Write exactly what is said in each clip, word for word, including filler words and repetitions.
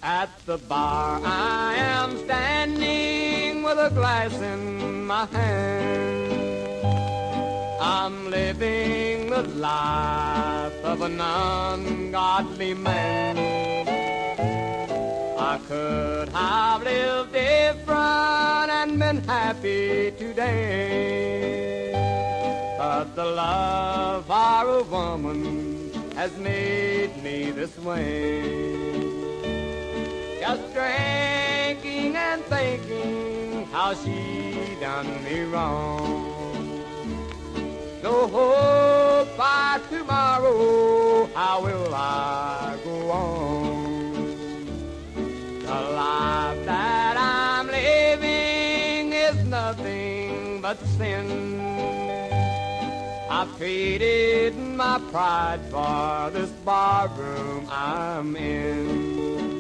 At the bar I am standing with a glass in my hand. I'm living the life of an ungodly man. I could have lived different and been happy today, but the love for a woman has made me this way. Just drinking and thinking how she done me wrong. No hope for tomorrow, how will I go on? The life that I'm living is nothing but sin. I've traded my pride for this barroom I'm in.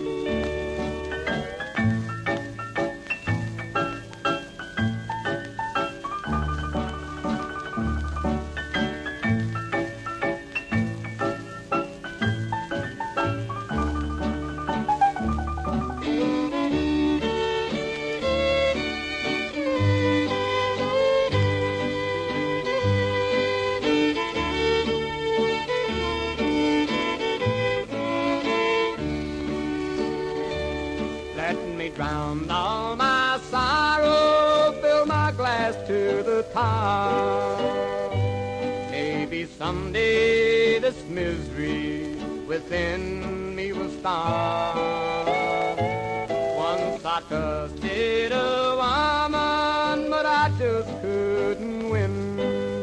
Let me drown all my sorrow, fill my glass to the top. Maybe someday this misery within me will stop. Once I trusted a woman, but I just couldn't win.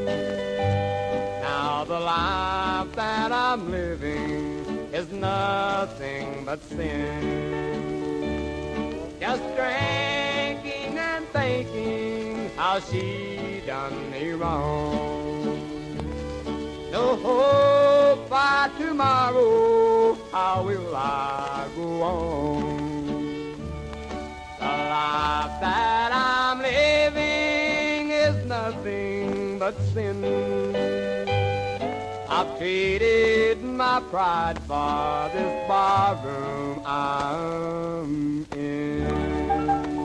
Now the life that I'm living is nothing but sin. Just drinking and thinking how she done me wrong. No hope for tomorrow, how will I go on? The life that I'm living is nothing but sin. I've traded my pride for this barroom I'm in.